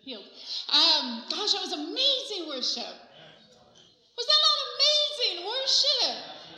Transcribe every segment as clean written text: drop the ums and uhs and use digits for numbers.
Healed. Gosh, that was amazing worship. Was that not amazing worship?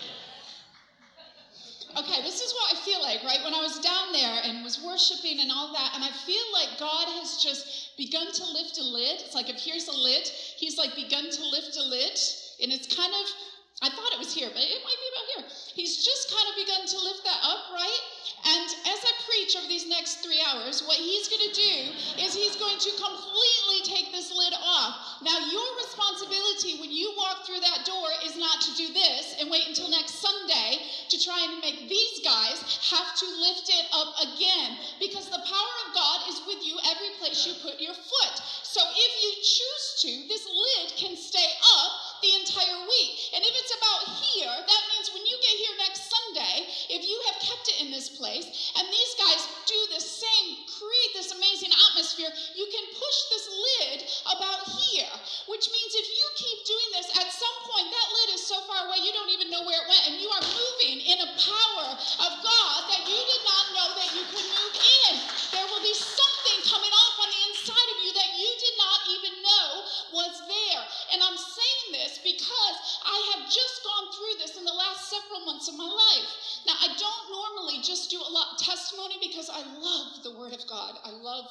Okay, this is what I feel like, right? When I was down there and was worshiping and all that, and I feel like God has just begun to lift a lid. It's like if here's a lid, he's like begun to lift a lid, and it's kind of, I thought it was here, but it might be about here. He's just kind of begun to lift that up, right? And as I preach over these next 3 hours, what he's going to do is he's going to completely take this lid off. Now, your responsibility when you walk through that door is not to do this and wait until next Sunday to try and make these guys have to lift it up again, because the power of God is with you every place you put your foot. So if you choose to, this lid can stay up the entire week. And if it's about here, that means when you get here next Sunday, if you have kept it in this place, and these guys do the same, create this amazing atmosphere, you can push this lid about here, which means if you keep doing this, at some point that lid is so far away you don't even know where it went, and you are moving in a power of God that you did not know that you could move in. There will be something coming off on the inside of you that you did not even know was there. And I'm saying this because I have just gone through this in the last several months of my life. Now, I don't normally just do a lot of testimony because I love the Word of God. I love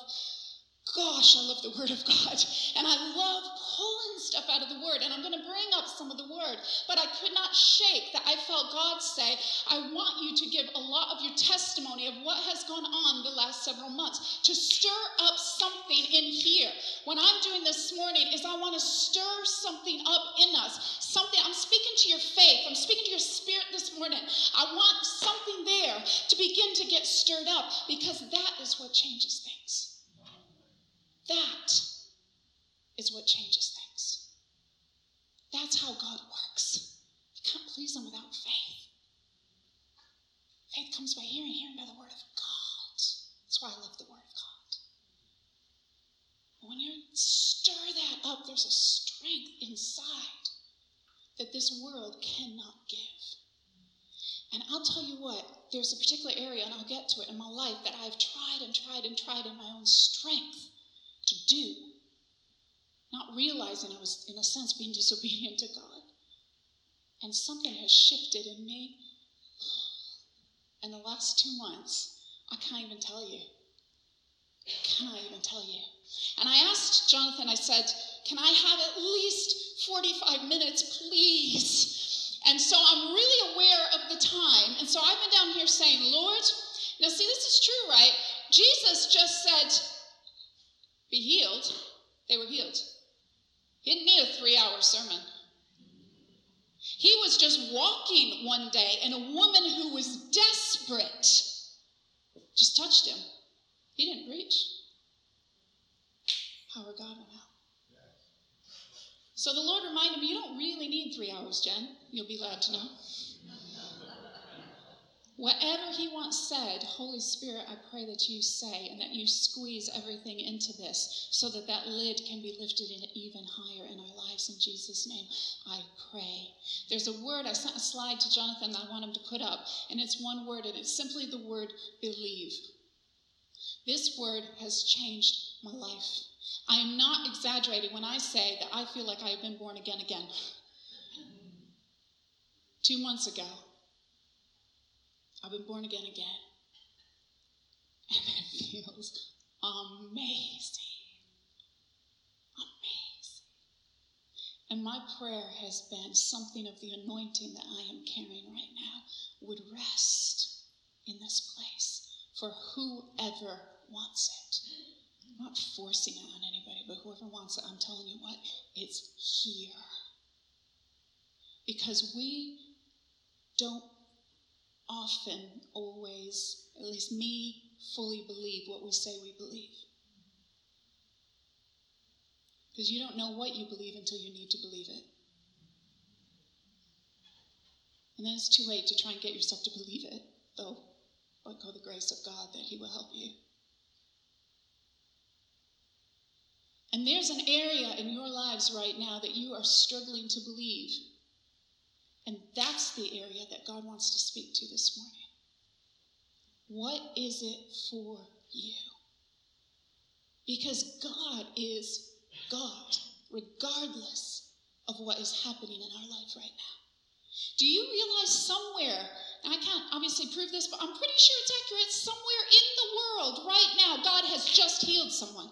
the Word of God. And I love pulling stuff out of the Word. And I'm going to bring up some of the Word. But I could not shake that I felt God say, I want you to give a lot of your testimony of what has gone on the last several months, to stir up something in here. What I'm doing this morning is I want to stir something up in us. Something, I'm speaking to your faith. I'm speaking to your spirit this morning. I want something there to begin to get stirred up, because that is what changes things. That is what changes things. That's how God works. You can't please him without faith. Faith comes by hearing, hearing by the Word of God. That's why I love the Word of God. And when you stir that up, there's a strength inside that this world cannot give. And I'll tell you what, there's a particular area, and I'll get to it in my life, that I've tried in my own strength to do, not realizing I was, in a sense, being disobedient to God. And something has shifted in me in the last 2 months. I can't even tell you. And I asked Jonathan, I said, can I have at least 45 minutes, please? And so I'm really aware of the time. And so I've been down here saying, Lord, now see, this is true, right? Jesus just said, be healed. They were healed. He didn't need a 3-hour sermon. He was just walking one day, and a woman who was desperate just touched him. He didn't preach. Power of God went out. So the Lord reminded me, you don't really need 3 hours, Jen. You'll be glad to know. Whatever he once said, Holy Spirit, I pray that you say, and that you squeeze everything into this so that that lid can be lifted in even higher in our lives. In Jesus' name, I pray. There's a word, I sent a slide to Jonathan that I want him to put up, and it's one word, and it's simply the word believe. This word has changed my life. I am not exaggerating when I say that I feel like I have been born again. 2 months ago, I've been born again. And it feels amazing. And my prayer has been something of the anointing that I am carrying right now would rest in this place for whoever wants it. I'm not forcing it on anybody, but whoever wants it, I'm telling you what, it's here. Because we don't often, always, at least me, fully believe what we say we believe. Because you don't know what you believe until you need to believe it. And then it's too late to try and get yourself to believe it, though, but go the grace of God that he will help you. And there's an area in your lives right now that you are struggling to believe. And that's the area that God wants to speak to this morning. What is it for you? Because God is God, regardless of what is happening in our life right now. Do you realize somewhere, and I can't obviously prove this, but I'm pretty sure it's accurate, somewhere in the world right now, God has just healed someone.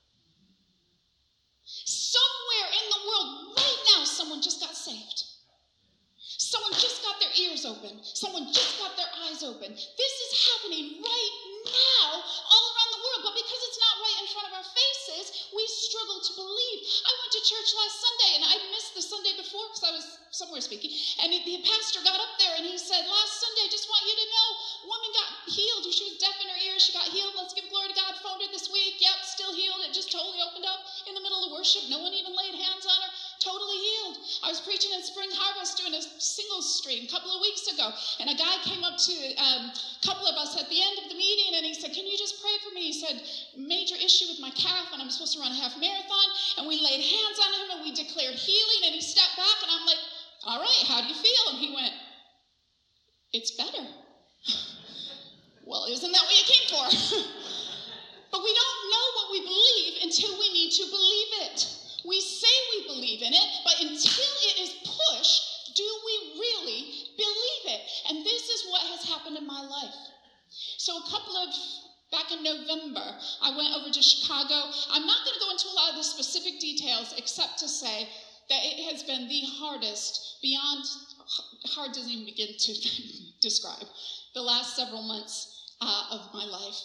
Somewhere in the world right now, someone just got saved. Someone just got their ears open. Someone just got their eyes open. This is happening right now all around the world, but because it's not right in front of our faces, we struggle to believe. I went to church last Sunday, and I missed the Sunday before because I was somewhere speaking, and the pastor got up there and he said, last Sunday, just want you to know, woman got healed. She was deaf in her ears. She got healed. Let's give glory to God. Phoned her this week. Yep, still healed. It just totally opened up in the middle of worship. No one even laid hands on her. Totally healed. I was preaching in Spring Harvest doing a singles stream a couple of weeks ago, and a guy came up to a couple of us at the end of the meeting, and he said, can you just pray for me? He said, major issue with my calf, and I'm supposed to run a half marathon, and we laid hands on him, and we declared healing, and he stepped back, and I'm like, all right, how do you feel? And he went, it's better. Well, isn't that what you came for? But we don't know what we believe until we need to believe it. We say we believe in it, but until it is pushed, do we really believe it? And this is what has happened in my life. So back in November, I went over to Chicago. I'm not going to go into a lot of the specific details except to say that it has been the hardest, beyond, hard doesn't even begin to describe, the last several months of my life.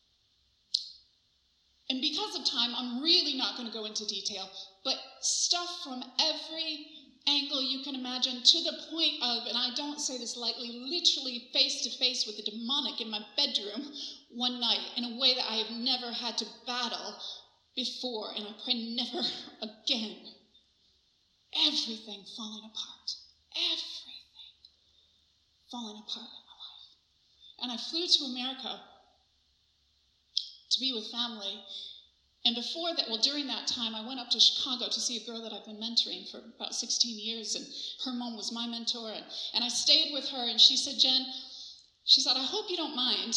And because of time, I'm really not going to go into detail, but stuff from every angle you can imagine, to the point of, and I don't say this lightly, literally face to face with the demonic in my bedroom one night in a way that I have never had to battle before, and I pray never again. Everything falling apart. Everything falling apart in my life. And I flew to America to be with family. And before that, during that time, I went up to Chicago to see a girl that I've been mentoring for about 16 years, and her mom was my mentor, and I stayed with her, and she said, Jen, she said, I hope you don't mind.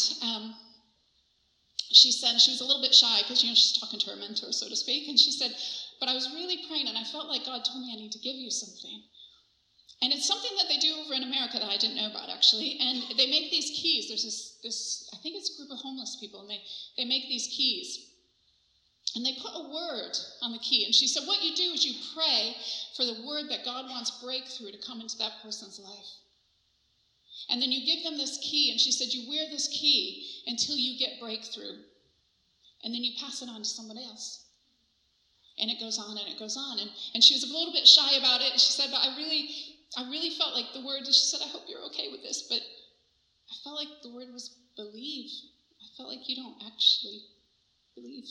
She said, she was a little bit shy because, she's talking to her mentor, so to speak, and she said, but I was really praying, and I felt like God told me I need to give you something. And it's something that they do over in America that I didn't know about, actually. And they make these keys. There's this I think it's a group of homeless people, and they make these keys. And they put a word on the key. And she said, what you do is you pray for the word that God wants breakthrough to come into that person's life. And then you give them this key. And she said, you wear this key until you get breakthrough. And then you pass it on to somebody else. And it goes on and it goes on. And she was a little bit shy about it. And she said, but I really felt like the word, she said, I hope you're okay with this, but I felt like the word was believe. I felt like you don't actually believe.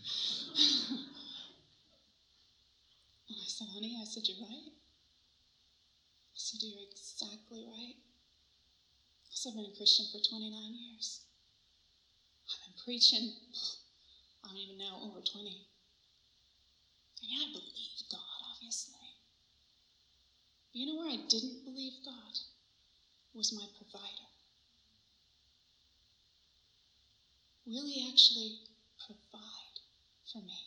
And I said, honey, I said, you're right. I said, you're exactly right. I said, I've been a Christian for 29 years. I've been preaching, I don't even know, over 20. And yeah, I believed God, obviously. But you know where I didn't believe God? Was my provider. Will he actually provide for me?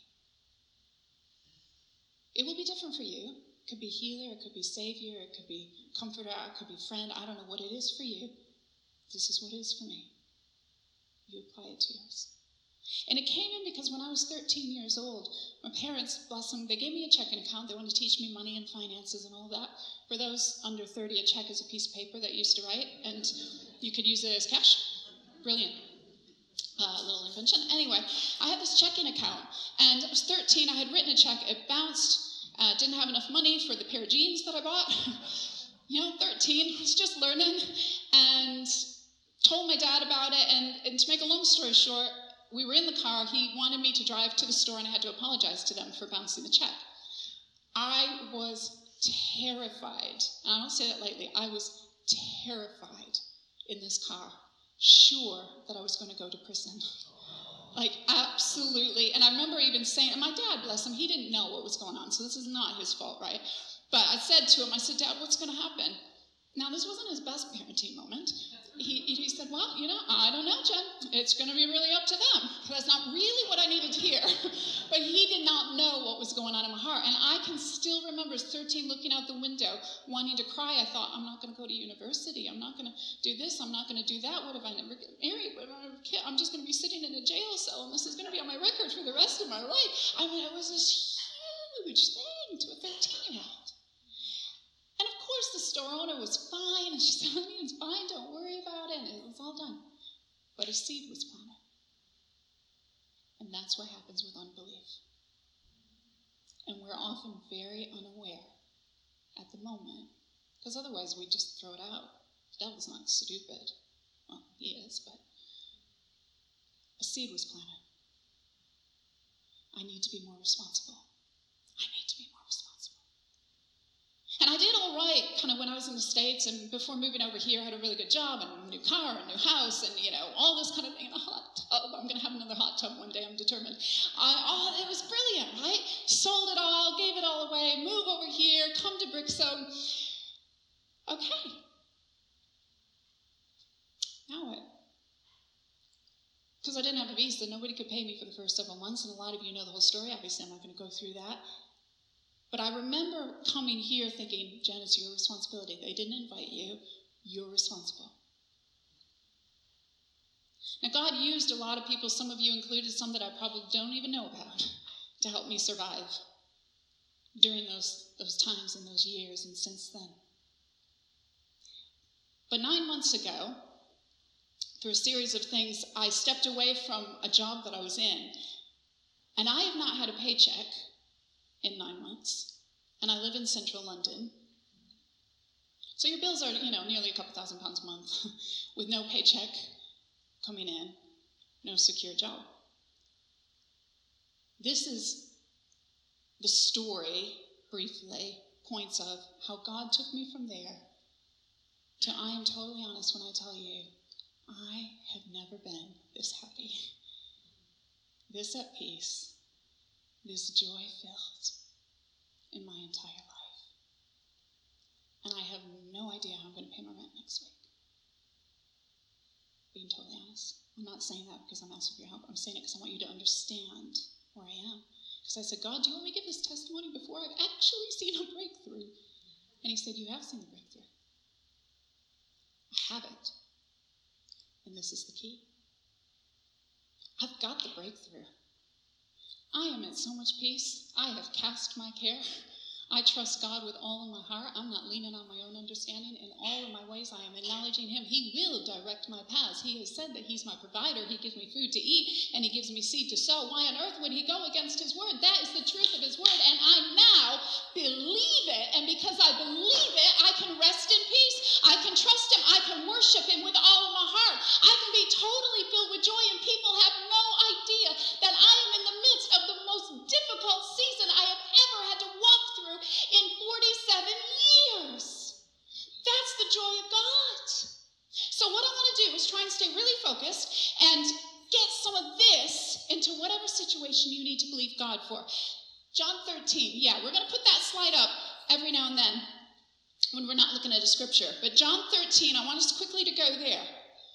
It will be different for you. It could be healer, it could be savior, it could be comforter, it could be friend. I don't know what it is for you. This is what it is for me. You apply it to yours. And it came in because when I was 13 years old, my parents, bless them, they gave me a checking account. They wanted to teach me money and finances and all that. For those under 30, a check is a piece of paper that you used to write, and you could use it as cash. Brilliant. Little invention. Anyway, I had this checking account, and I was 13. I had written a check. It bounced. Didn't have enough money for the pair of jeans that I bought. 13, was just learning, and told my dad about it. And to make a long story short, we were in the car. He wanted me to drive to the store, and I had to apologize to them for bouncing the check. I was terrified. And I don't say that lightly. I was terrified in this car, sure that I was going to go to prison. Like, absolutely. And I remember even saying, and my dad, bless him, he didn't know what was going on, so this is not his fault, right? But I said to him, I said, Dad, what's going to happen? Now, this wasn't his best parenting moment, he said, well, I don't know, Jen. It's going to be really up to them. That's not really what I needed to hear. But he did not know what was going on in my heart. And I can still remember 13 looking out the window, wanting to cry. I thought, I'm not going to go to university. I'm not going to do this. I'm not going to do that. What if I never get married? What if I never get? I'm just going to be sitting in a jail cell, and this is going to be on my record for the rest of my life. I mean, it was this huge thing to a 13-year-old. And of course, the store owner was fine, and she said, honey, it's fine, don't worry about it, and it was all done. But a seed was planted. And that's what happens with unbelief. And we're often very unaware at the moment, because otherwise we just throw it out. The devil's not stupid. Well, he is, but a seed was planted. I need to be more responsible. I need to be more responsible. And I did all right kind of when I was in the States, and before moving over here, I had a really good job and a new car and a new house and, all this kind of thing, and a hot tub. I'm going to have another hot tub one day, I'm determined. It was brilliant, right? Sold it all, gave it all away, move over here, come to Brixham. Okay. Now what? Because I didn't have a visa, nobody could pay me for the first several months, and a lot of you know the whole story. Obviously, I'm not going to go through that. But I remember coming here thinking, Jen, it's your responsibility. They didn't invite you. You're responsible. Now, God used a lot of people, some of you included, some that I probably don't even know about, to help me survive during those times and those years and since then. But 9 months ago, through a series of things, I stepped away from a job that I was in, and I have not had a paycheck in 9 months, and I live in central London. So your bills are, nearly a couple £1,000s a month with no paycheck coming in, no secure job. This is the story, briefly, points of how God took me from there to, I am totally honest when I tell you, I have never been this happy, this at peace, this joy-filled in my entire life. And I have no idea how I'm going to pay my rent next week. Being totally honest. I'm not saying that because I'm asking for your help. I'm saying it because I want you to understand where I am. Because I said, God, do you want me to give this testimony before I've actually seen a breakthrough? And he said, you have seen the breakthrough. I haven't. And this is the key. I've got the breakthrough. I am in so much peace. I have cast my care. I trust God with all of my heart. I'm not leaning on my own understanding. In all of my ways, I am acknowledging him. He will direct my paths. He has said that he's my provider. He gives me food to eat, and he gives me seed to sow. Why on earth would he go against his word? That is the truth of his word, and I now believe it. And because I believe it, I can rest in peace. I can trust him. I can worship him with all of my heart. I can be totally filled with joy, and people have no idea that I am in the midst of the most difficult season I have ever had to walk through in 47 years. That's the joy of God. So what I want to do is try and stay really focused and get some of this into whatever situation you need to believe God for. John 13. Yeah, we're going to put that slide up every now and then when we're not looking at a scripture. But John 13, I want us quickly to go there.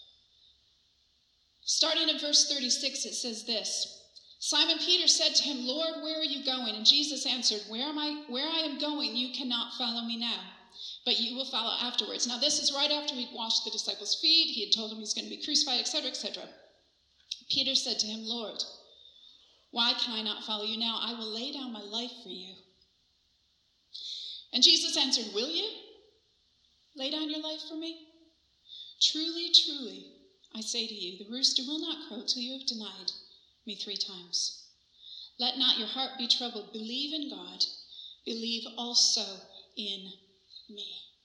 Starting at verse 36, it says this. Simon Peter said to him, Lord, where are you going? And Jesus answered, Where I am going, you cannot follow me now, but you will follow afterwards. Now, this is right after he'd washed the disciples' feet. He had told them he's going to be crucified, etc., etc. Peter said to him, Lord, why can I not follow you now? I will lay down my life for you. And Jesus answered, Will you lay down your life for me? Truly, truly, I say to you, the rooster will not crow till you have denied me 3 times. Let not your heart be troubled. Believe in God. Believe also in me.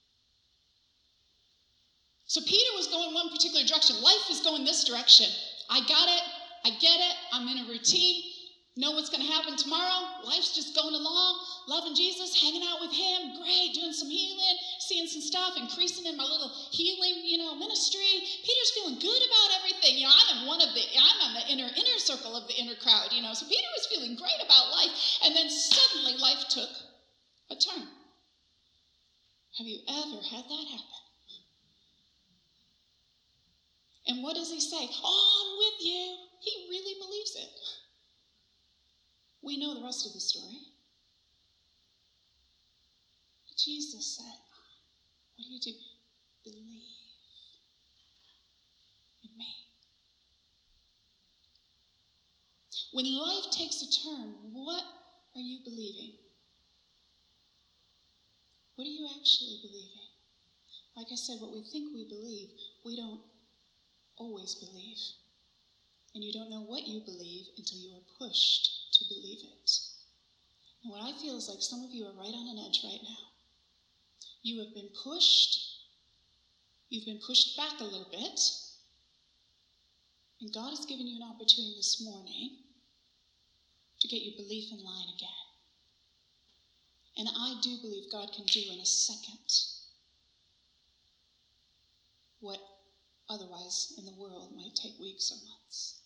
So Peter was going one particular direction. Life is going this direction. I got it. I get it. I'm in a routine. Know what's going to happen tomorrow. Life's just going along. Loving Jesus, hanging out with him. Great. Doing some healing. Seeing some stuff. Increasing in my little healing, ministry. Peter's feeling good about everything. I'm in the inner circle of the inner crowd, So Peter was feeling great about life. And then suddenly life took a turn. Have you ever had that happen? And what does he say? Oh, I'm with you. He really believes it. We know the rest of the story. But Jesus said, what do? Believe in me. When life takes a turn, what are you believing? What are you actually believing? Like I said, what we think we believe, we don't always believe. And you don't know what you believe until you are pushed to believe it. And what I feel is like some of you are right on an edge right now. You have been pushed. You've been pushed back a little bit. And God has given you an opportunity this morning to get your belief in line again. And I do believe God can do in a second what otherwise in the world might take weeks or months.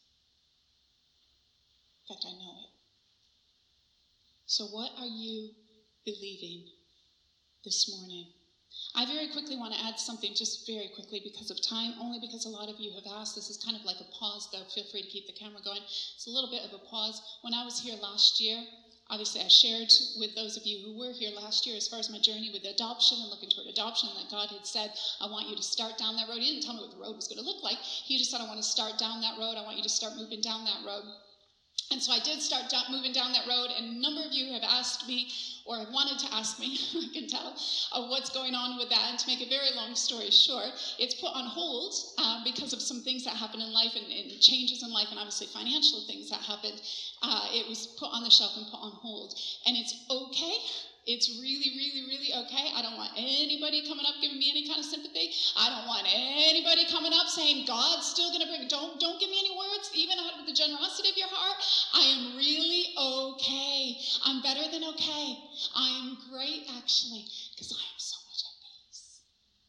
In fact, I know it. So what are you believing this morning? I very quickly want to add something, just very quickly because of time, only because a lot of you have asked. This is kind of like a pause, though. Feel free to keep the camera going. It's a little bit of a pause. When I was here last year, obviously I shared with those of you who were here last year as far as my journey with adoption and looking toward adoption, that God had said, I want you to start down that road. He didn't tell me what the road was going to look like. He just said, I want to start down that road. I want you to start moving down that road. And so I did start moving down that road, and a number of you have asked me, or have wanted to ask me, I can tell, what's going on with that. And to make a very long story short, it's put on hold because of some things that happen in life and changes in life, and obviously financial things that happened. It was put on the shelf and put on hold. And it's okay. It's really, really, really okay. I don't want anybody coming up giving me any kind of sympathy. I don't want anybody coming up saying God's still going to bring. Don't give me any words, even out of the generosity of your heart. I am really okay. I'm better than okay. I am great, actually, because I am so much at peace.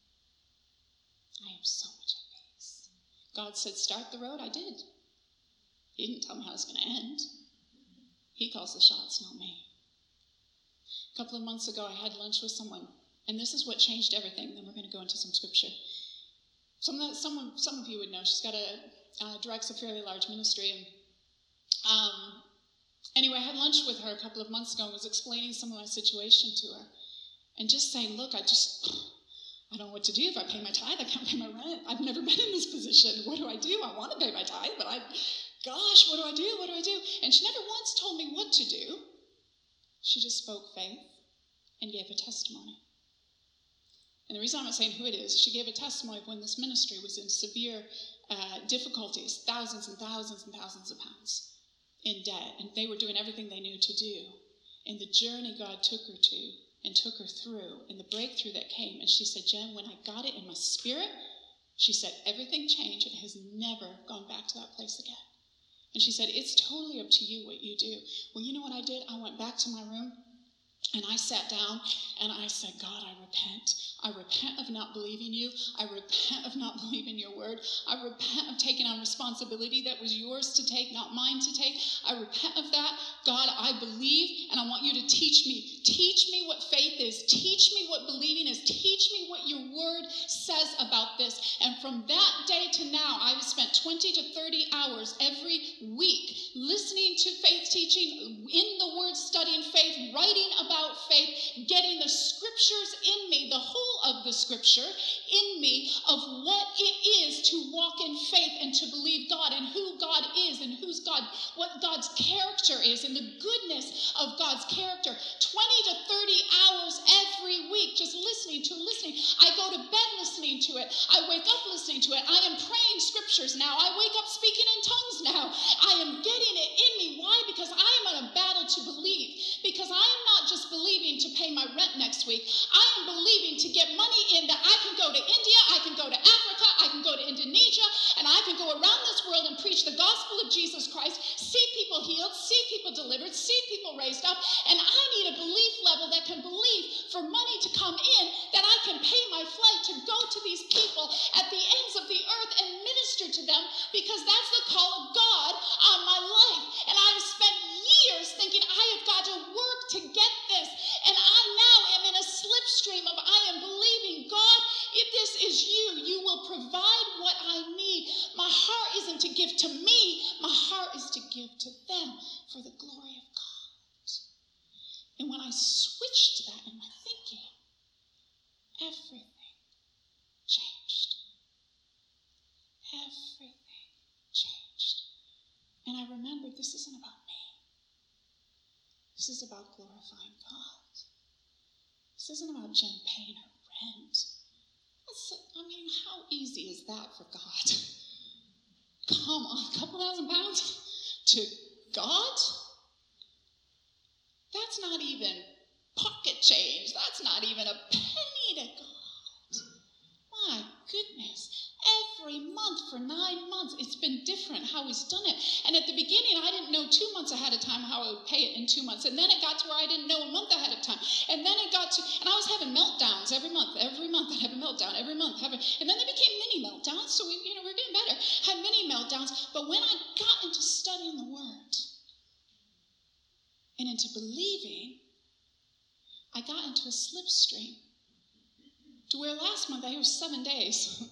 I am so much at peace. God said, start the road. I did. He didn't tell me how it's going to end. He calls the shots, not me. A couple of months ago, I had lunch with someone, and this is what changed everything. Then we're going to go into some scripture. Some of you would know. She's got directs a fairly large ministry, and anyway, I had lunch with her a couple of months ago and was explaining some of my situation to her, and just saying, look, I don't know what to do. If I pay my tithe, I can't pay my rent. I've never been in this position. What do? I want to pay my tithe, but gosh, what do I do? What do I do? And she never once told me what to do. She just spoke faith and gave a testimony. And the reason I'm not saying who it is, she gave a testimony of when this ministry was in severe difficulties, thousands and thousands and thousands of pounds in debt, and they were doing everything they knew to do. And the journey God took her to and took her through, and the breakthrough that came, and she said, Jen, when I got it in my spirit, she said, everything changed and has never gone back to that place again. And she said, it's totally up to you what you do. Well, you know what I did? I went back to my room and I sat down and I said, God, I repent. I repent of not believing you. I repent of not believing your word. I repent of taking on responsibility that was yours to take, not mine to take. I repent of that. God, I believe, and I want you to teach me. Teach me what faith is. Teach me what believing is. Teach me what your word says about this. And from that day to now, I've spent 20 to 30 hours every week listening to faith teaching, in the word studying faith, writing about faith, getting the scriptures in me, the whole of the scripture in me of what it is to walk in faith and to believe God and who God is and what God's character is and the goodness of God's character. 20 to 30 hours every week just listening. I go to bed listening to it. I wake up listening to it. I am praying scriptures now. I wake up speaking in tongues now. I am getting it in me. Why? Because I am in a battle to believe. Because I am not just believing to pay my rent next week. I am believing to get money in that I can go to India, I can go to Africa, I can go to Indonesia, and I can go around this world and preach the gospel of Jesus Christ, see people healed, see people delivered, see people raised up, and I need a belief level that can believe for money to come in, that I can pay my flight to go to these people at the ends of the earth and minister to them, because that's the call of God on my life. And I have spent years thinking I have got to work to get this, and I now am in a slipstream of I am believing, God, if this is you, you will provide what I need. to give to me. My heart is to give to them for the glory of God. And when I switched that in my thinking, everything changed. Everything changed. And I remembered, this isn't about me. This is about glorifying God. This isn't about Jen paying her rent. How easy is that for God? Come on, a couple $1,000 to God? That's not even pocket change. That's not even a penny to God. My goodness. Every month for 9 months, it's been different how he's done it. And at the beginning, I didn't know 2 months ahead of time how I would pay it in 2 months. And then it got to where I didn't know a month ahead of time. And then it got to, and I was having meltdowns every month. Every month I'd have a meltdown, every month. And then they became mini meltdowns, so we're getting better. Had mini meltdowns. But when I got into studying the Word and into believing, I got into a slipstream to where last month I was 7 days.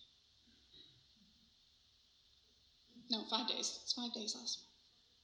No, 5 days. It's 5 days last month.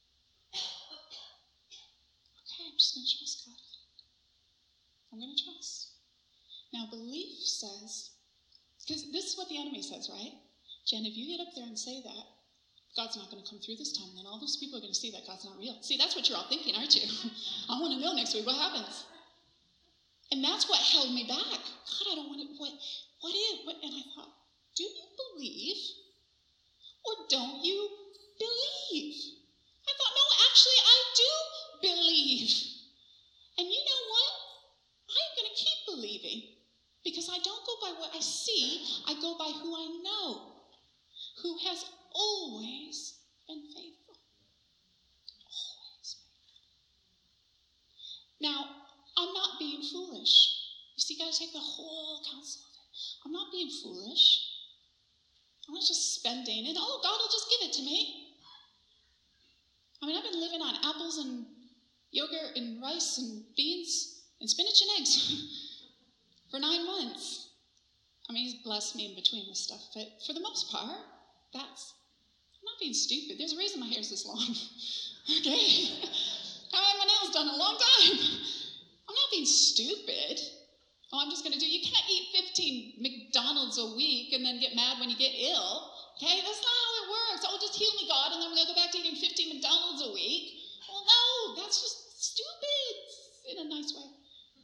Okay, I'm just going to trust God. I'm going to trust. Now, belief says, because this is what the enemy says, right? Jen, if you get up there and say that, God's not going to come through this time, then all those people are going to see that God's not real. See, that's what you're all thinking, aren't you? I want to know next week what happens. And that's what held me back. God, I don't want to, what is? And I thought, do you believe? Or don't you believe? I thought, no, actually, I do believe. And you know what? I'm going to keep believing. Because I don't go by what I see. I go by who I know. Who has always been faithful. Always faithful. Now, I'm not being foolish. You see, you got to take the whole counsel of it. I'm not being foolish. I'm not just spending it. Oh, God will just give it to me. I've been living on apples and yogurt and rice and beans and spinach and eggs for 9 months. He's blessed me in between with stuff, but for the most part, I'm not being stupid. There's a reason my hair's this long. Okay? I've had my nails done a long time. I'm not being stupid. I'm just going to you can't eat 15 McDonald's a week and then get mad when you get ill. Okay? That's not how it works. Oh, just heal me, God, and then I'm going to go back to eating 15 McDonald's a week. Well, no, that's just stupid in a nice way.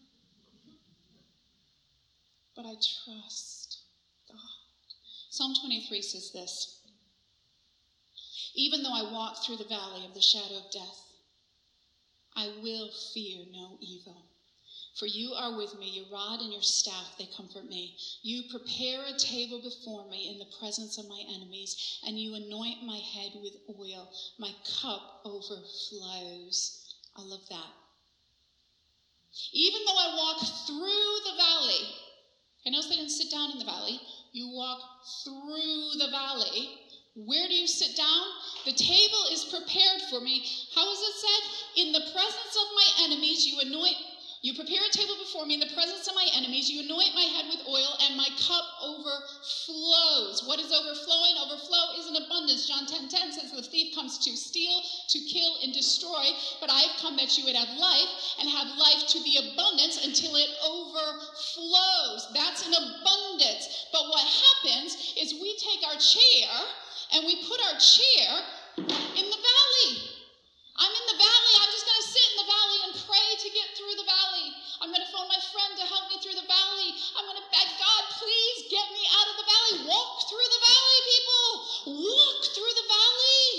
But I trust God. Psalm 23 says this. Even though I walk through the valley of the shadow of death, I will fear no evil. For you are with me, your rod and your staff, they comfort me. You prepare a table before me in the presence of my enemies, and you anoint my head with oil. My cup overflows. I love that. Even though I walk through the valley, I notice I didn't sit down in the valley. You walk through the valley. Where do you sit down? The table is prepared for me. How is it said? In the presence of my enemies, you prepare a table before me in the presence of my enemies. You anoint my head with oil, and my cup overflows. What is overflowing? Overflow is an abundance. John 10:10 says the thief comes to steal, to kill, and destroy. But I have come that you would have life, and have life to the abundance until it overflows. That's an abundance. But what happens is we take our chair, and we put our chair in the valley. I'm in the valley. I'm just going to sit in the valley and pray to get through the valley. I'm going to phone my friend to help me through the valley. I'm going to beg God, please get me out of the valley. Walk through the valley, people. Walk through the valley.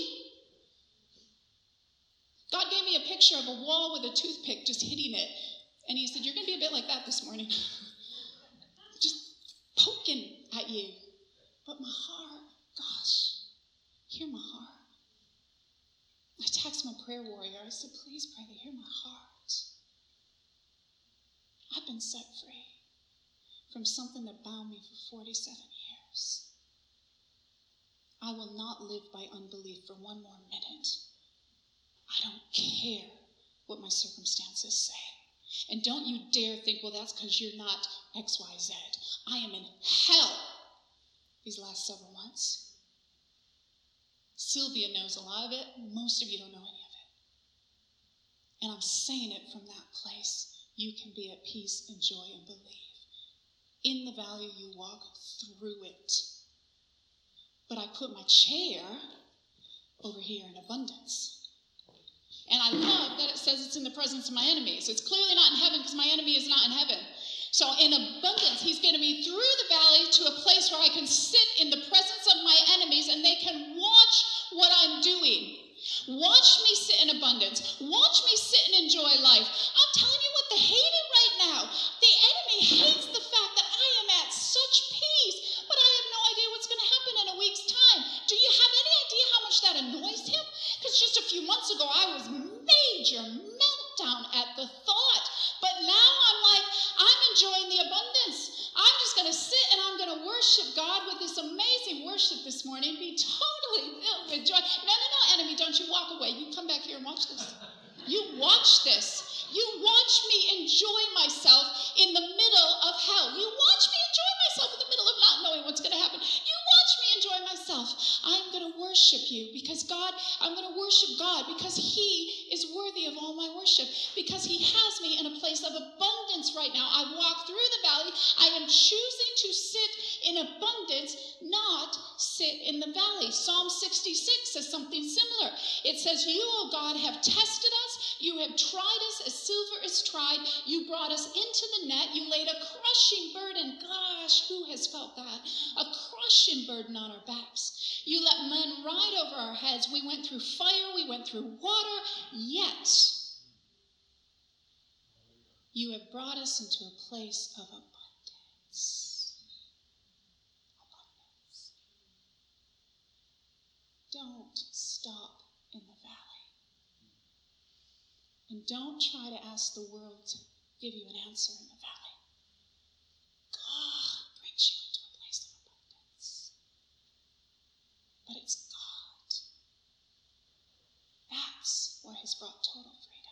God gave me a picture of a wall with a toothpick just hitting it. And he said, you're going to be a bit like that this morning. Just poking at you. But my heart, gosh, hear my heart. I texted my prayer warrior. I said, please pray to hear my heart. I've been set free from something that bound me for 47 years. I will not live by unbelief for one more minute. I don't care what my circumstances say. And don't you dare think, well, that's because you're not X, Y, Z. I am in hell these last several months. Sylvia knows a lot of it. Most of you don't know any of it. And I'm saying it from that place. You can be at peace and joy and believe. In the valley, you walk through it. But I put my chair over here in abundance. And I love that it says it's in the presence of my enemies. It's clearly not in heaven because my enemy is not in heaven. So in abundance, he's getting me through the valley to a place where I can sit in the presence of my enemies and they can watch what I'm doing. Watch me sit in abundance. Watch me sit and enjoy life. I'm telling you what, they hate it right now. The enemy hates the fact that I am at such peace, but I have no idea what's going to happen in a week's time. Do you have any idea how much that annoys him? Because just a few months ago, I was major meltdown at the thought. But now I'm like, I'm enjoying the abundance. I'm just going to sit and I'm going to worship God with this amazing worship this morning. Be totally filled with joy. No, enemy, don't you walk away. You come back here and watch this. You watch this. You watch me enjoy myself in the middle of hell. You watch me enjoy myself in the middle of not knowing what's going to happen. You watch me enjoy myself. I'm going to worship you because I'm going to worship God because he is worthy of all my worship, because he has me in a place of abundance right now. I walk through the valley. I am choosing to sit in abundance, not sit in the valley. Psalm 66 says something similar. It says, you, O God, have tested us. You have tried us as silver is tried. You brought us into the net. You laid a crushing burden. Gosh, who has felt that? A crushing burden on our backs. You let men ride over our heads. We went through fire. We went through water. Yet, you have brought us into a place of abundance. Abundance. Don't stop in the valley. And don't try to ask the world to give you an answer in the valley. God brings you into a place of abundance. But it's God. That's what has brought total freedom.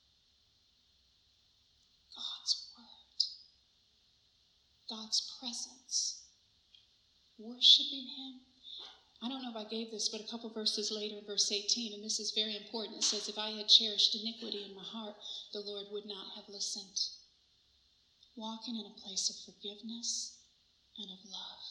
God's word. God's presence. Worshiping him. I don't know if I gave this, but a couple verses later in verse 18, and this is very important. It says, if I had cherished iniquity in my heart, the Lord would not have listened. Walking in a place of forgiveness and of love.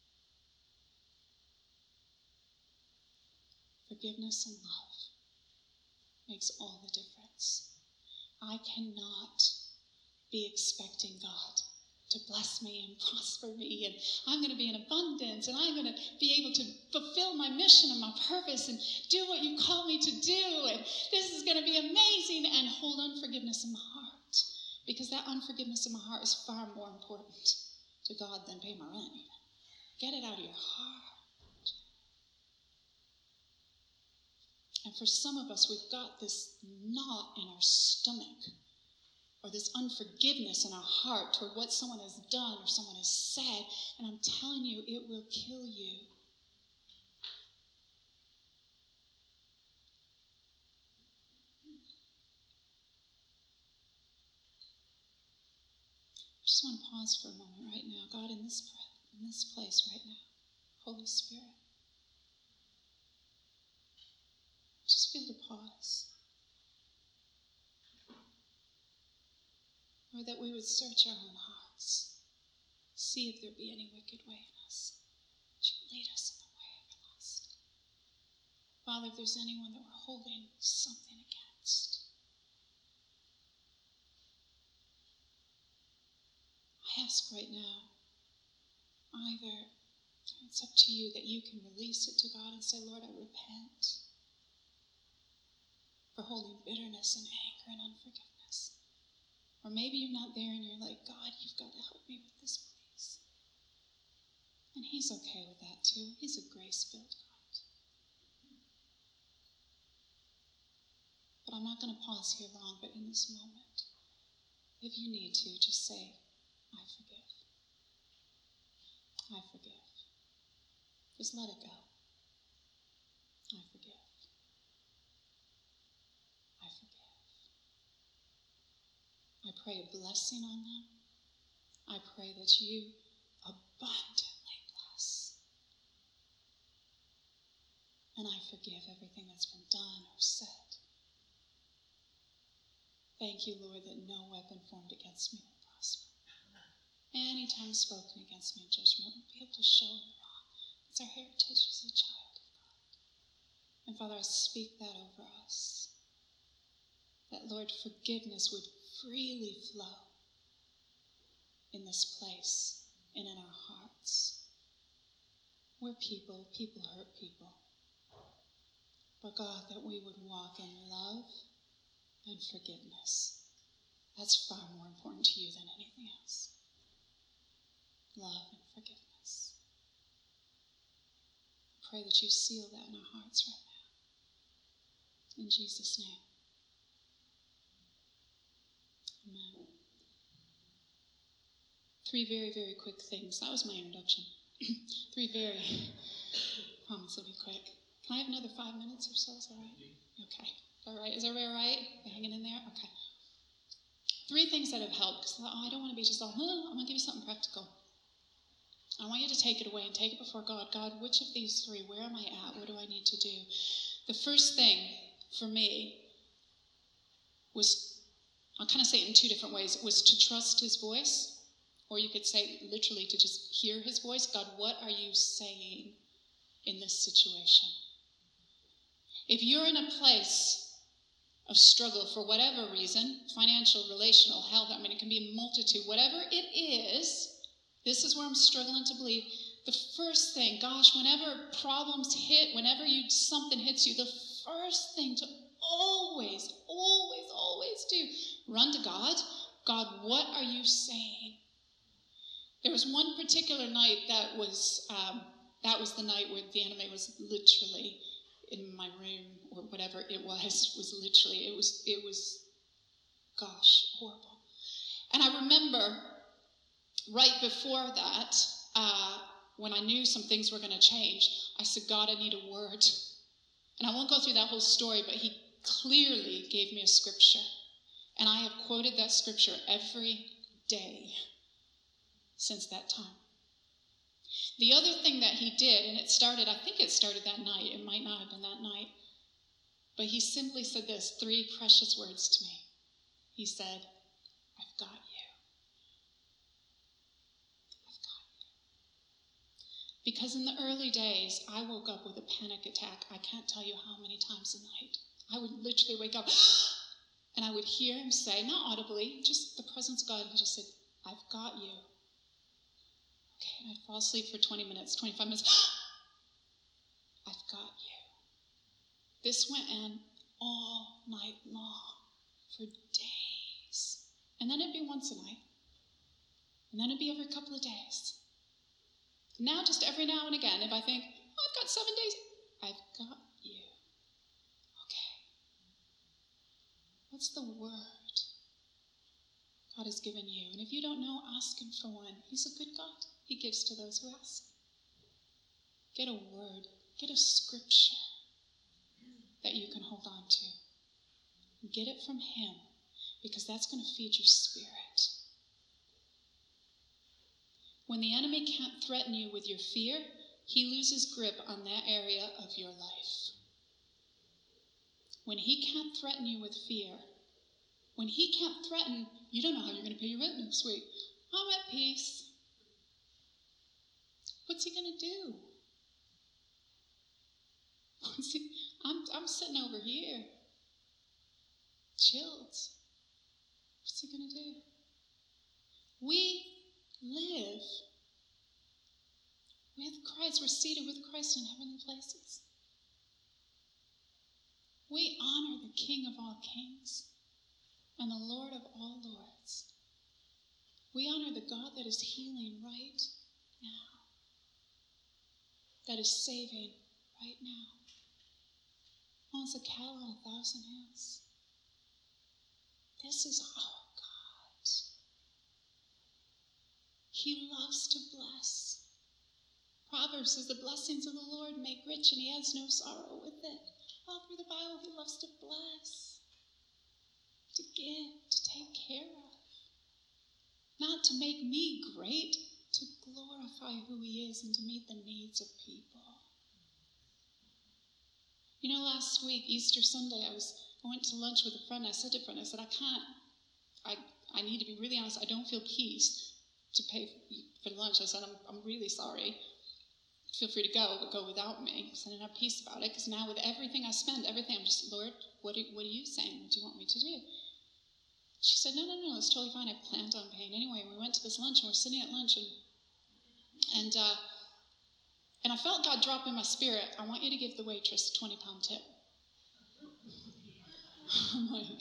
Forgiveness and love makes all the difference. I cannot be expecting God to bless me and prosper me, and I'm going to be in abundance, and I'm going to be able to fulfill my mission and my purpose and do what you call me to do, and this is going to be amazing, and hold unforgiveness in my heart, because that unforgiveness in my heart is far more important to God than pay my rent even. Get it out of your heart. And for some of us, we've got this knot in our stomach, or this unforgiveness in our heart toward what someone has done or someone has said, and I'm telling you, it will kill you. I just want to pause for a moment right now. God, in this place right now, Holy Spirit, just feel the pause. Or that we would search our own hearts, see if there be any wicked way in us, that you lead us in the way everlasting. Father, if there's anyone that we're holding something against, I ask right now, either it's up to you that you can release it to God and say, Lord, I repent for holding bitterness and anger and unforgiveness. Or maybe you're not there and you're like, God, you've got to help me with this, please. And he's okay with that too. He's a grace-filled God. But I'm not going to pause here long, but in this moment, if you need to, just say, I forgive. I forgive. Just let it go. I forgive. I forgive. I pray a blessing on them. I pray that you abundantly bless And I forgive everything that's been done or said. Thank you, Lord, that no weapon formed against me will prosper. Any tongue spoken against me in judgment will be able to show in the wrong. It's our heritage as a child of God. And Father, I speak that over us. That, Lord, forgiveness would freely flow in this place and in our hearts. We're people hurt people. But God, that we would walk in love and forgiveness. That's far more important to you than anything else. Love and forgiveness. I pray that you seal that in our hearts right now. In Jesus' name. Amen. 3 very, very quick things. That was my introduction. 3 very, promise it'll be quick. Can I have another 5 minutes or so? Is that right? Okay. All right. Is everybody all right? You hanging in there? Okay. 3 things that have helped. Because I don't want to be just all, I'm going to give you something practical. I want you to take it away and take it before God. God, which of these 3, where am I at? What do I need to do? The first thing for me was, I'll kind of say it in 2 different ways, was to trust his voice. Or you could say literally to just hear his voice. God, what are you saying in this situation? If you're in a place of struggle for whatever reason, financial, relational, health, I mean, it can be a multitude, whatever it is, this is where I'm struggling to believe. The first thing, gosh, whenever problems hit, whenever something hits you, the first thing to always do, run to God. God, what are you saying? There was one particular night that was the night where the enemy was literally in my room, or whatever it was literally, it was, gosh, horrible. And I remember right before that, when I knew some things were going to change, I said, God, I need a word. And I won't go through that whole story, but he clearly gave me a scripture. And I have quoted that scripture every day since that time. The other thing that he did, and I think it started that night, it might not have been that night, but he simply said this, 3 precious words to me. He said, I've got you. I've got you. Because in the early days, I woke up with a panic attack. I can't tell you how many times a night. I would literally wake up and I would hear him say, not audibly, just the presence of God, he just said, I've got you. Okay, and I'd fall asleep for 20 minutes, 25 minutes. I've got you. This went on all night long for days. And then it'd be once a night. And then it'd be every couple of days. Now, just every now and again, if I think, I've got 7 days, I've got you. Okay. What's the word God has given you? And if you don't know, ask him for one. He's a good God. He gives to those who ask. Get a word. Get a scripture that you can hold on to. Get it from him, because that's going to feed your spirit. When the enemy can't threaten you with your fear, he loses grip on that area of your life. When he can't threaten you with fear, when he can't threaten, you don't know how you're going to pay your rent next week. I'm at peace. What's he going to do? I'm sitting over here, chilled. What's he going to do? We live with Christ. We're seated with Christ in heavenly places. We honor the King of all kings and the Lord of all lords. We honor the God that is healing right now, that is saving right now. Owns a cattle on 1,000 hills. This is our God. He loves to bless. Proverbs says the blessings of the Lord make rich, and he has no sorrow with it. All through the Bible, he loves to bless, to give, to take care of. Not to make me great, to glorify who he is and to meet the needs of people. You know, last week, Easter Sunday, I went to lunch with a friend. I said to a friend, I said, I need to be really honest. I don't feel peace to pay for lunch. I said, I'm really sorry. Feel free to go, but go without me, because I didn't have peace about it. Because now with everything I spend, I'm just, Lord, what are you saying? What do you want me to do? She said, no, it's totally fine. I planned on paying anyway. We went to this lunch, and we're sitting at lunch, and I felt God drop in my spirit, I want you to give the waitress a 20-pound tip. I'm like,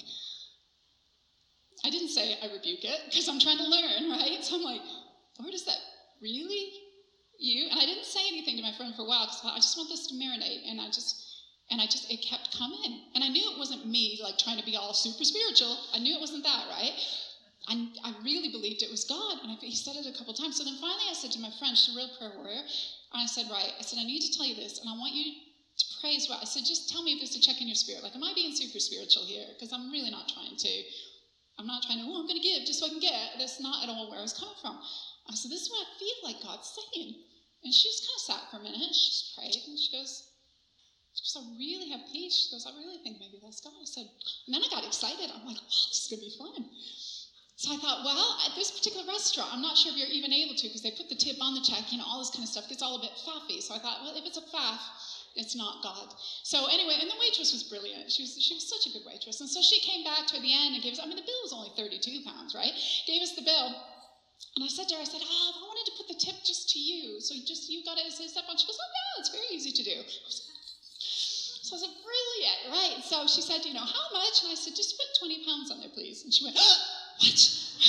I didn't say I rebuke it, because I'm trying to learn, right? So I'm like, Lord, is that really you? And I didn't say anything to my friend for a while, because I just want this to marinate, and it kept coming. And I knew it wasn't me, like, trying to be all super spiritual. I knew it wasn't that, right? I really believed it was God, and he said it a couple times. So then finally I said to my friend, she's a real prayer warrior, and I said, right, I need to tell you this, and I want you to pray as well. I said, just tell me if there's a check in your spirit. Like, am I being super spiritual here? Because I'm really not trying to. I'm not trying to, I'm going to give just so I can get. That's not at all where I was coming from. I said, this is what I feel like God's saying. And she just kind of sat for a minute, she just prayed, and she goes, I really have peace. She goes, I really think maybe that's God. I said, and then I got excited. I'm like, oh, this is going to be fun. So I thought, well, at this particular restaurant, I'm not sure if you're even able to, because they put the tip on the check, all this kind of stuff. It's all a bit faffy. So I thought, well, if it's a faff, it's not God. So anyway, and the waitress was brilliant. She was such a good waitress. And so she came back toward the end and gave us, the bill was only 32 pounds, right? Gave us the bill. And I said to her, I wanted to put the tip just to you. So you got it as a step on. She goes, oh, yeah, it's very easy to do. So I said, brilliant, right? So she said, how much? And I said, just put 20 pounds on there, please. And she went, what?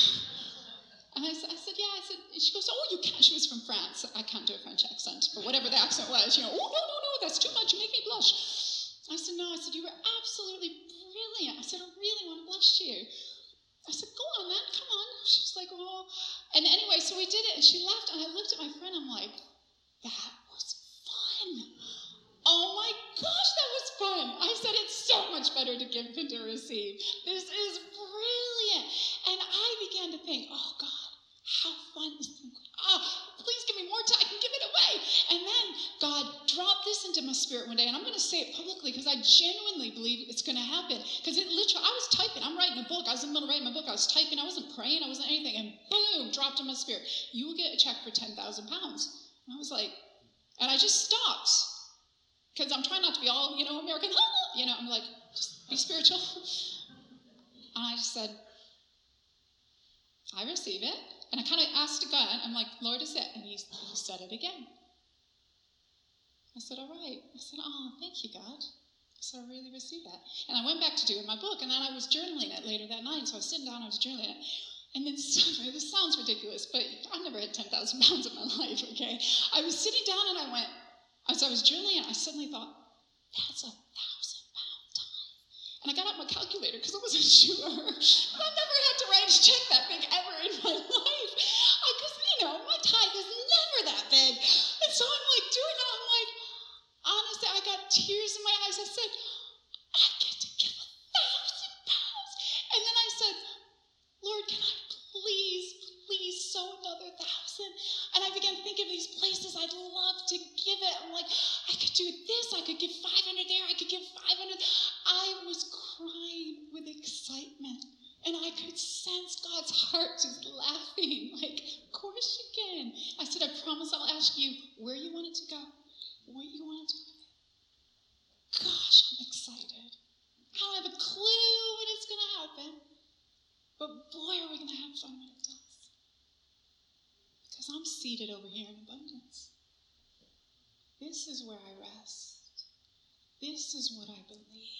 And I said, yeah. And she goes, oh, you can't. She was from France. I can't do a French accent, but whatever the accent was, oh, no, that's too much. You make me blush. I said, no. I said, you were absolutely brilliant. I said, I really want to blush to you. I said, go on then, come on. She's like, oh. And anyway, so we did it, and she left, and I looked at my friend, I'm like, that was fun. Oh my gosh, that was fun. I said, it's so much better to give than to receive. This is brilliant. And I began to think, oh God, how fun is this? Please give me more time, I can give it away. And then God dropped this into my spirit one day, and I'm going to say it publicly because I genuinely believe it's going to happen. Because it literally, I was typing, I'm writing a book, I was in the middle of writing my book, I was typing, I wasn't praying, I wasn't anything, and boom, dropped in my spirit. You will get a check for 10,000 pounds. And I was like, and I just stopped. Because I'm trying not to be all, American, I'm like, just be spiritual. And I just said, I receive it. And I kind of asked God, I'm like, Lord, is it? And he said it again. I said, all right. I said, oh, thank you, God. I said, I really received that. And I went back to doing my book, and then I was journaling it later that night. So I was sitting down, I was journaling it. And then this sounds ridiculous, but I've never had 10,000 pounds in my life, okay? I was sitting down, and I went, as I was journaling, I suddenly thought, that's 1,000 pound time. And I got out my calculator because I wasn't sure. I've never had to write a check that big ever in my life. Because, my tithe is never that big. And so I'm like doing it. I'm like, honestly, I got tears in my eyes. I said, I get to give 1,000 pounds. And then I said, Lord, can I please sow another 1,000? And I began to think of these places I'd love to give it. I'm like, I could do this, I could give 500 there, I could give 500. I was crying with excitement. And I could sense God's heart just laughing, like, of course you can. I said, I promise I'll ask you where you want it to go, what you want to do with it. Gosh, I'm excited. I don't have a clue when it's going to happen. But boy, are we going to have fun when it does. Because I'm seated over here in abundance. This is where I rest. This is what I believe.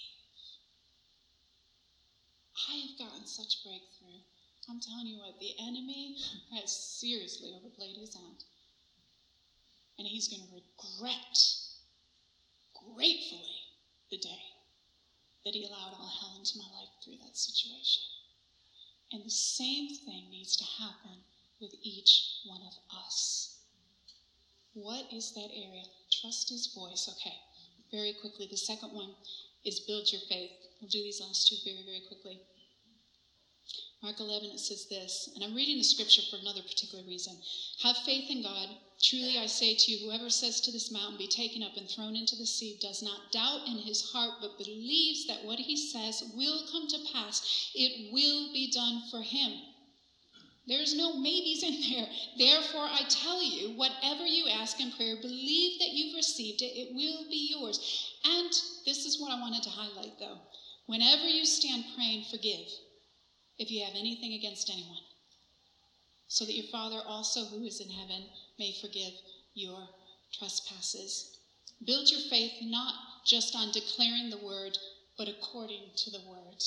I have gotten such breakthrough. I'm telling you what, the enemy has seriously overplayed his hand. And he's going to regret, gratefully, the day that he allowed all hell into my life through that situation. And the same thing needs to happen with each one of us. What is that area? Trust his voice. Okay, very quickly. The second one is build your faith. We'll do these last two very, very quickly. Mark 11, it says this, and I'm reading the scripture for another particular reason. Have faith in God. Truly I say to you, whoever says to this mountain, be taken up and thrown into the sea, does not doubt in his heart, but believes that what he says will come to pass. It will be done for him. There's no maybes in there. Therefore, I tell you, whatever you ask in prayer, believe that you've received it. It will be yours. And this is what I wanted to highlight, though. Whenever you stand praying, forgive if you have anything against anyone, so that your Father also who is in heaven may forgive your trespasses. Build your faith not just on declaring the word, but according to the word.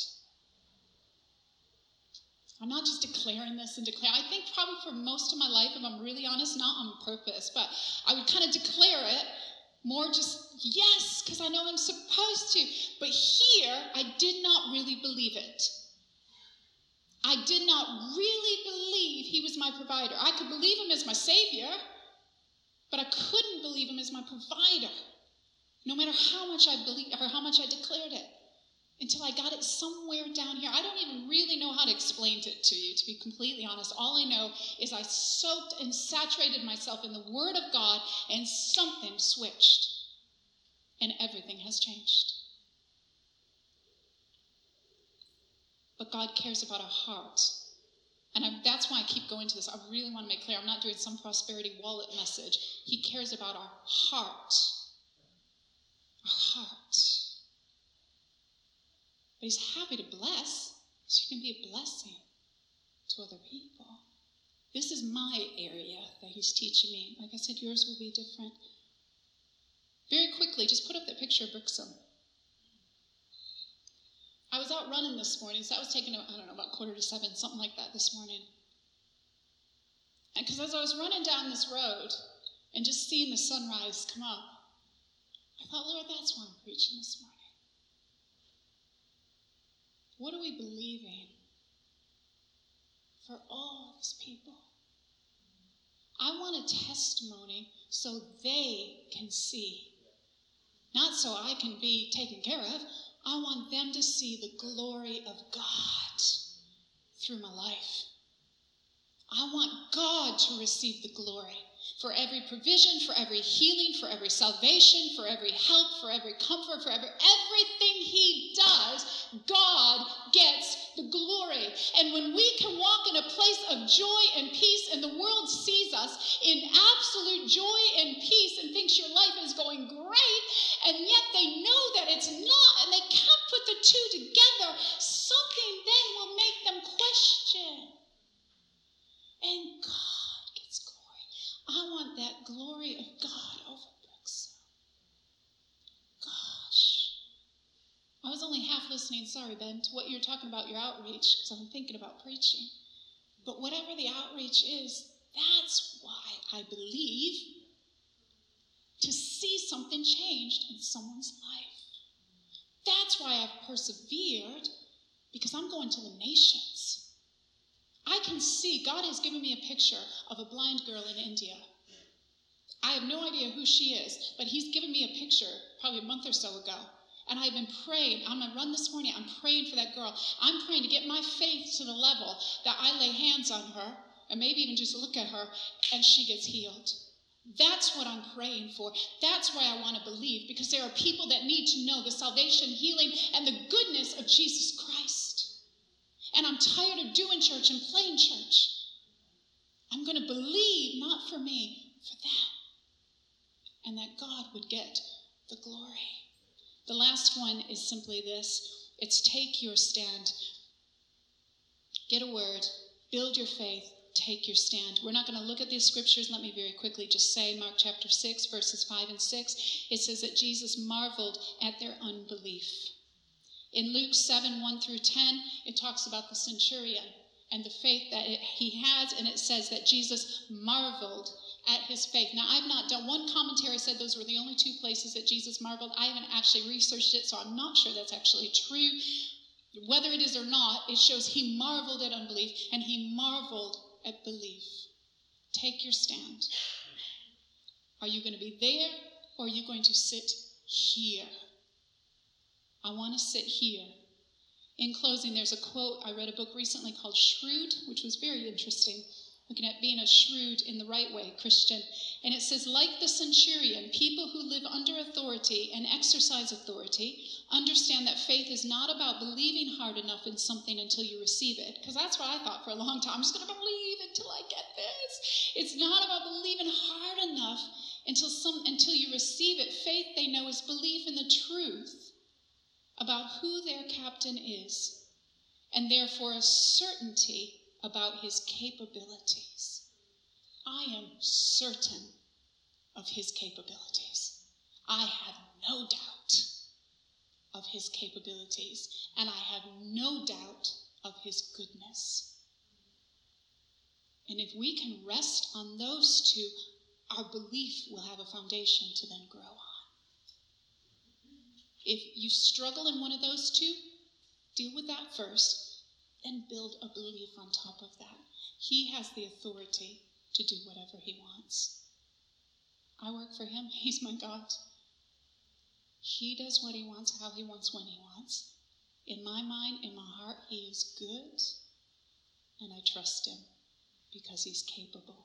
I'm not just declaring this and declare. I think probably for most of my life, if I'm really honest, not on purpose, but I would kind of declare it more just, yes, because I know I'm supposed to. But here, I did not really believe it. I did not really believe he was my provider. I could believe him as my savior, but I couldn't believe him as my provider, no matter how much I believed or how much I declared it, until I got it somewhere down here. I don't even really know how to explain it to you, to be completely honest. All I know is I soaked and saturated myself in the Word of God, and something switched, and everything has changed. But God cares about our heart. And that's why I keep going to this. I really want to make clear, I'm not doing some prosperity wallet message. He cares about our heart. Our heart. But he's happy to bless, so you can be a blessing to other people. This is my area that he's teaching me. Like I said, yours will be different. Very quickly, just put up that picture of Brixham. I was out running this morning, so that was taking, I don't know, about 6:45, something like that this morning. And because as I was running down this road and just seeing the sunrise come up, I thought, Lord, that's why I'm preaching this morning. What are we believing for all these people? I want a testimony so they can see. Not so I can be taken care of. I want them to see the glory of God through my life. I want God to receive the glory for every provision, for every healing, for every salvation, for every help, for every comfort, for everything he does. God gets the glory. And when we can walk in a place of joy and peace, and the world sees us in absolute joy and peace and thinks your life is going great, and yet they know that it's not, and they can't put the two together, something then will make them question. And God gets glory. I want that glory of God over Brixham. Gosh. I was only half listening, sorry, Ben, to what you're talking about, your outreach, because I'm thinking about preaching. But whatever the outreach is, that's why I believe to see something changed in someone's life. That's why I've persevered, because I'm going to the nations. I can see, God has given me a picture of a blind girl in India. I have no idea who she is, but he's given me a picture probably a month or so ago. And I've been praying. On my run this morning, I'm praying for that girl. I'm praying to get my faith to the level that I lay hands on her, and maybe even just look at her, and she gets healed. That's what I'm praying for. That's why I want to believe, because there are people that need to know the salvation, healing, and the goodness of Jesus Christ. And I'm tired of doing church and playing church. I'm going to believe, not for me, for them. And that God would get the glory. The last one is simply this. It's take your stand. Get a word. Build your faith. Take your stand. We're not going to look at these scriptures. Let me very quickly just say, Mark chapter 6, verses 5 and 6, it says that Jesus marveled at their unbelief. In Luke 7, 1 through 10, it talks about the centurion and the faith that he has, and it says that Jesus marveled at his faith. Now, I've not done, one commentary said those were the only two places that Jesus marveled. I haven't actually researched it, so I'm not sure that's actually true. Whether it is or not, it shows he marveled at unbelief, and he marveled at belief. Take your stand. Are you going to be there, or are you going to sit here? I want to sit here. In closing, there's a quote. I read a book recently called Shrewd, which was very interesting, looking at being a shrewd in the right way, Christian. And it says, like the centurion, people who live under authority and exercise authority understand that faith is not about believing hard enough in something until you receive it. Because that's what I thought for a long time. I'm just going to believe until I get this. It's not about believing hard enough until you receive it. Faith, they know, is belief in the truth about who their captain is, and therefore a certainty about his capabilities. I am certain of his capabilities. I have no doubt of his capabilities, and I have no doubt of his goodness. And if we can rest on those two, our belief will have a foundation to then grow on. If you struggle in one of those two, deal with that first, then build a belief on top of that. He has the authority to do whatever he wants. I work for him. He's my God. He does what he wants, how he wants, when he wants. In my mind, in my heart, he is good, and I trust him because he's capable.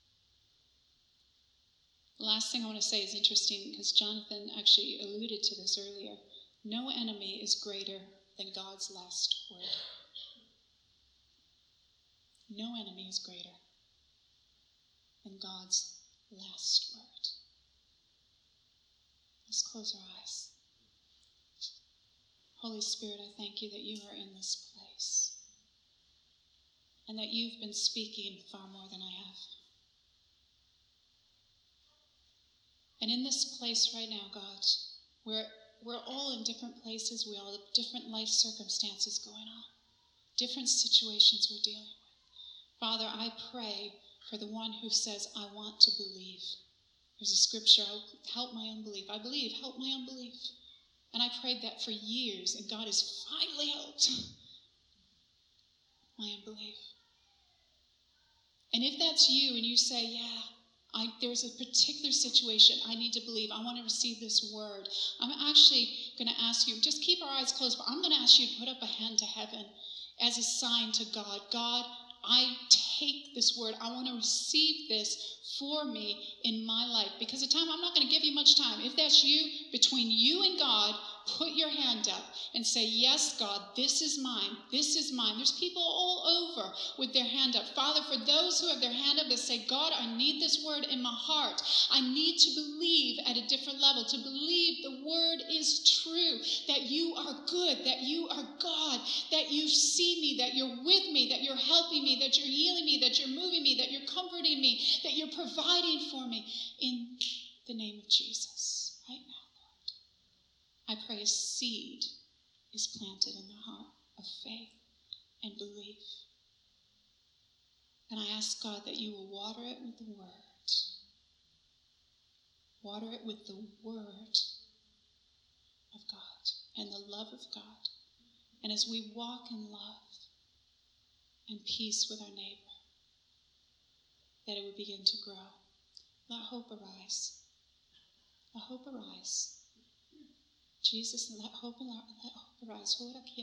The last thing I want to say is interesting because Jonathan actually alluded to this earlier. No enemy is greater than God's last word. No enemy is greater than God's last word. Let's close our eyes. Holy Spirit, I thank you that you are in this place and that you've been speaking far more than I have. And in this place right now, God, we're all in different places. We all have different life circumstances going on, different situations we're dealing with. Father, I pray for the one who says, I want to believe. There's a scripture, help my unbelief. I believe, help my unbelief. And I prayed that for years, and God has finally helped my unbelief. And if that's you and you say, yeah, there's a particular situation I need to believe. I want to receive this word. I'm actually going to ask you, just keep our eyes closed, but I'm going to ask you to put up a hand to heaven as a sign to God. God, I take this word. I want to receive this for me in my life. Because of time, I'm not going to give you much time. If that's you, between you and God, put your hand up and say, yes, God, this is mine. This is mine. There's people all over with their hand up. Father, for those who have their hand up that say, God, I need this word in my heart. I need to believe at a different level, to believe the word is true, that you are good, that you are God, that you see me, that you're with me, that you're helping me, that you're healing me, that you're moving me, that you're comforting me, that you're providing for me. In the name of Jesus, right now. I pray a seed is planted in their heart of faith and belief. And I ask God that you will water it with the word. Water it with the word of God and the love of God. And as we walk in love and peace with our neighbor, that it would begin to grow. Let hope arise. Let hope arise. Jesus, let hope arise.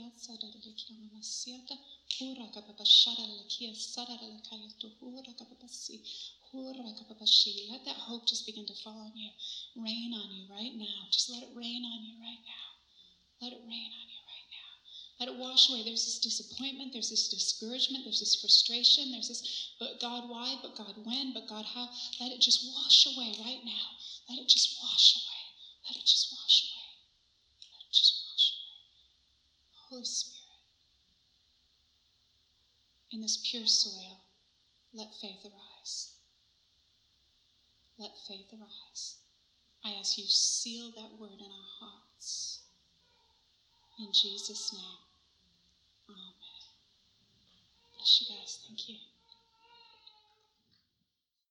Let that hope just begin to fall on you, rain on you right now. Just let it rain on you right now. Let it rain on you right now. Let it wash away. There's this disappointment. There's this discouragement. There's this frustration. There's this, but God, why? But God, when? But God, how? Let it just wash away right now. Let it just wash away. Let it just wash away. Just wash away. Holy Spirit, in this pure soil, let faith arise. Let faith arise. I ask you, seal that word in our hearts. In Jesus' name.